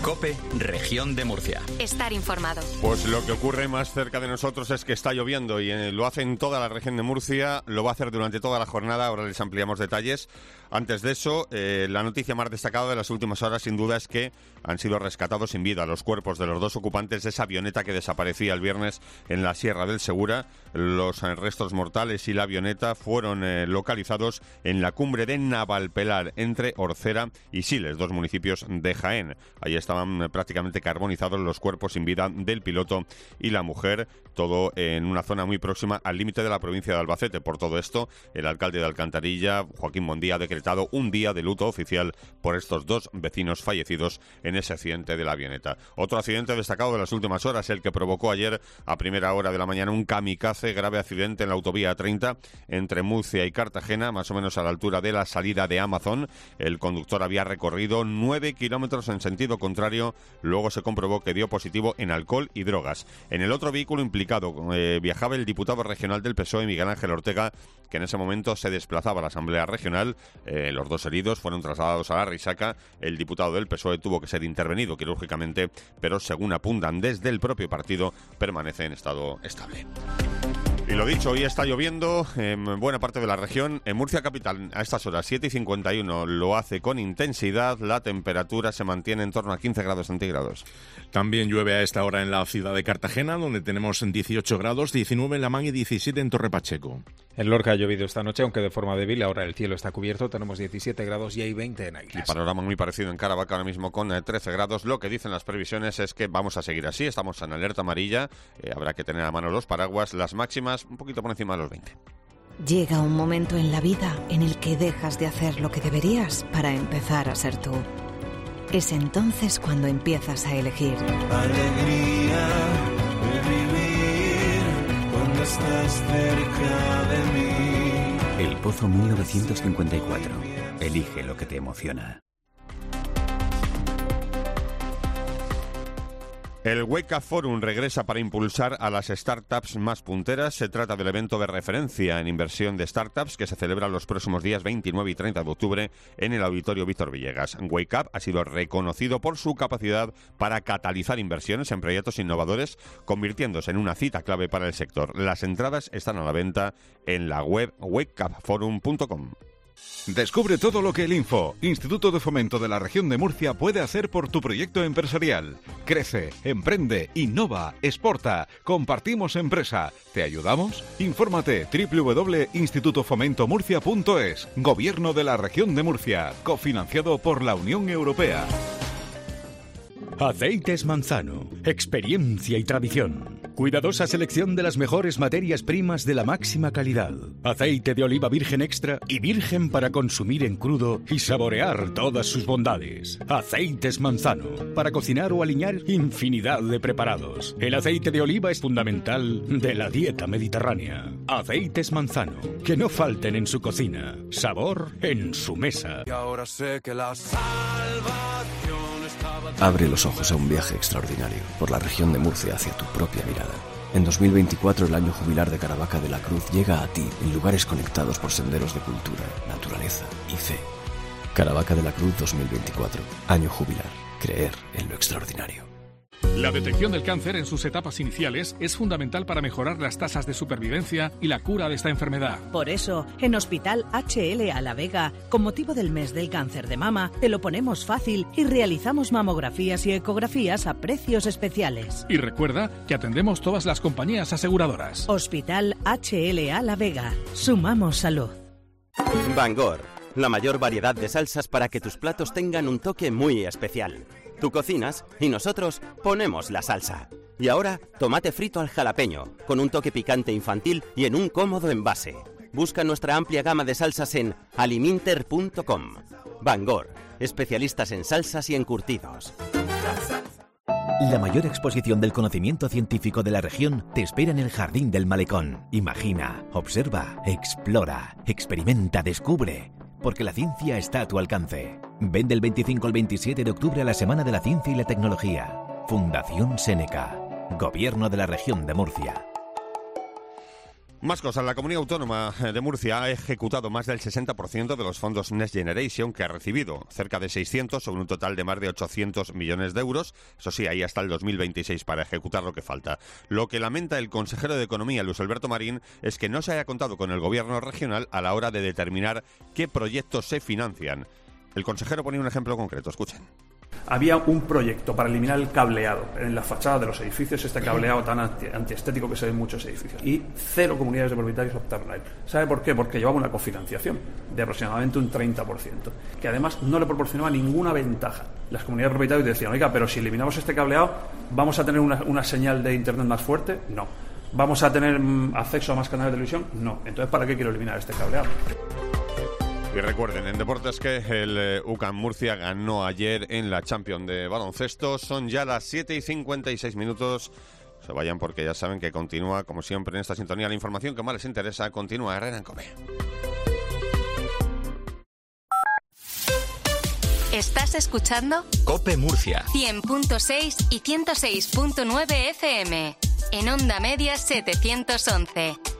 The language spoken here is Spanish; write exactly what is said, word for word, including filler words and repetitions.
COPE, Región de Murcia. Estar informado. Pues lo que ocurre más cerca de nosotros es que está lloviendo y eh, lo hace en toda la región de Murcia, lo va a hacer durante toda la jornada, ahora les ampliamos detalles. Antes de eso, eh, la noticia más destacada de las últimas horas sin duda es que han sido rescatados sin vida los cuerpos de los dos ocupantes de esa avioneta que desaparecía el viernes en la Sierra del Segura. Los eh, restos mortales y la avioneta fueron eh, localizados en la cumbre de Navalpelar, entre Orcera y Siles, dos municipios de Jaén. Ahí estaban eh, prácticamente carbonizados los cuerpos sin vida del piloto y la mujer, todo en una zona muy próxima al límite de la provincia de Albacete. Por todo esto, el alcalde de Alcantarilla, Joaquín Mondía, ha decretado un día de luto oficial por estos dos vecinos fallecidos en ese accidente de la avioneta. Otro accidente destacado de las últimas horas, el que provocó ayer a primera hora de la mañana un kamikaze, grave accidente en la autovía A treinta entre Murcia y Cartagena, más o menos a la altura de la salida de Amazon. El conductor había recorrido nueve kilómetros en sentido contrario, luego se comprobó que dio positivo en alcohol y drogas. En el otro vehículo implicado eh, viajaba el diputado regional del P S O E, Miguel Ángel Ortega, que en ese momento se desplazaba a la Asamblea Regional. Eh, los dos heridos fueron trasladados a la Risaca. El diputado del P S O E tuvo que ser intervenido quirúrgicamente, pero según apuntan desde el propio partido, permanece en estado estable. Y lo dicho, hoy está lloviendo en buena parte de la región. En Murcia capital, a estas horas, siete y cincuenta y uno, lo hace con intensidad. La temperatura se mantiene en torno a quince grados centígrados. También llueve a esta hora en la ciudad de Cartagena, donde tenemos dieciocho grados, diecinueve en La Man y diecisiete en Torre Pacheco. En Lorca ha llovido esta noche, aunque de forma débil. Ahora el cielo está cubierto, tenemos diecisiete grados y hay veinte en Águilas. Y panorama muy parecido en Caravaca ahora mismo con trece grados. Lo que dicen las previsiones es que vamos a seguir así. Estamos en alerta amarilla. Eh, habrá que tener a mano los paraguas. Las máximas un poquito por encima de los veinte. Llega un momento en la vida en el que dejas de hacer lo que deberías para empezar a ser tú. Es entonces cuando empiezas a elegir. Alegría de vivir cuando estás cerca de mí. El Pozo mil novecientos cincuenta y cuatro. Elige lo que te emociona. El Wake Up Forum regresa para impulsar a las startups más punteras. Se trata del evento de referencia en inversión de startups que se celebra los próximos días veintinueve y treinta de octubre en el Auditorio Víctor Villegas. Wake Up ha sido reconocido por su capacidad para catalizar inversiones en proyectos innovadores, convirtiéndose en una cita clave para el sector. Las entradas están a la venta en la web wake up forum punto com. Descubre todo lo que el Info, Instituto de Fomento de la Región de Murcia, puede hacer por tu proyecto empresarial. Crece, emprende, innova, exporta. Compartimos empresa. ¿Te ayudamos? Infórmate doble u doble u doble punto instituto fomento murcia punto es. Gobierno de la Región de Murcia. Cofinanciado por la Unión Europea. Aceites Manzano. Experiencia y tradición. Cuidadosa selección de las mejores materias primas de la máxima calidad. Aceite de oliva virgen extra y virgen para consumir en crudo y saborear todas sus bondades. Aceites Manzano. Para cocinar o aliñar infinidad de preparados. El aceite de oliva es fundamental de la dieta mediterránea. Aceites Manzano. Que no falten en su cocina. Sabor en su mesa. Y ahora sé que la salvación estaba... Abre los ojos a un viaje extraordinario por la región de Murcia hacia tu propia mirada. En dos mil veinticuatro, el año jubilar de Caravaca de la Cruz llega a ti en lugares conectados por senderos de cultura, naturaleza y fe. Caravaca de la Cruz dos mil veinticuatro. Año jubilar. Creer en lo extraordinario. La detección del cáncer en sus etapas iniciales es fundamental para mejorar las tasas de supervivencia y la cura de esta enfermedad. Por eso, en Hospital H L A La Vega, con motivo del mes del cáncer de mama, te lo ponemos fácil y realizamos mamografías y ecografías a precios especiales. Y recuerda que atendemos todas las compañías aseguradoras. Hospital H L A La Vega. Sumamos salud. Bangor, la mayor variedad de salsas para que tus platos tengan un toque muy especial. Tú cocinas y nosotros ponemos la salsa. Y ahora, tomate frito al jalapeño, con un toque picante infantil y en un cómodo envase. Busca nuestra amplia gama de salsas en aliminter punto com. Bangor, especialistas en salsas y encurtidos. La mayor exposición del conocimiento científico de la región te espera en el Jardín del Malecón. Imagina, observa, explora, experimenta, descubre. Porque la ciencia está a tu alcance. Ven del veinticinco al veintisiete de octubre a la Semana de la Ciencia y la Tecnología. Fundación Seneca. Gobierno de la Región de Murcia. Más cosas. La Comunidad Autónoma de Murcia ha ejecutado más del sesenta por ciento de los fondos Next Generation que ha recibido, cerca de seiscientos sobre un total de más de ochocientos millones de euros. Eso sí, ahí hasta el dos mil veintiséis para ejecutar lo que falta. Lo que lamenta el consejero de Economía, Luis Alberto Marín, es que no se haya contado con el gobierno regional a la hora de determinar qué proyectos se financian. El consejero pone un ejemplo concreto. Escuchen. Había un proyecto para eliminar el cableado en la fachada de los edificios, este cableado tan anti, antiestético que se ve en muchos edificios. Y cero comunidades de propietarios optaron a él. ¿Sabe por qué? Porque llevaba una cofinanciación de aproximadamente un treinta por ciento, que además no le proporcionaba ninguna ventaja. Las comunidades de propietarios decían, oiga, pero si eliminamos este cableado, ¿vamos a tener una, una señal de internet más fuerte? No. ¿Vamos a tener mm, acceso a más canales de televisión? No. Entonces, ¿para qué quiero eliminar este cableado? Y recuerden, en deportes, que el eh, U C A M Murcia ganó ayer en la Champions de baloncesto. Son ya las siete y cincuenta y seis minutos. Se vayan porque ya saben que continúa, como siempre, en esta sintonía la información que más les interesa. Continúa Herrera en COPE. ¿Estás escuchando? COPE Murcia. cien punto seis y ciento seis punto nueve F M. En onda media setecientos once.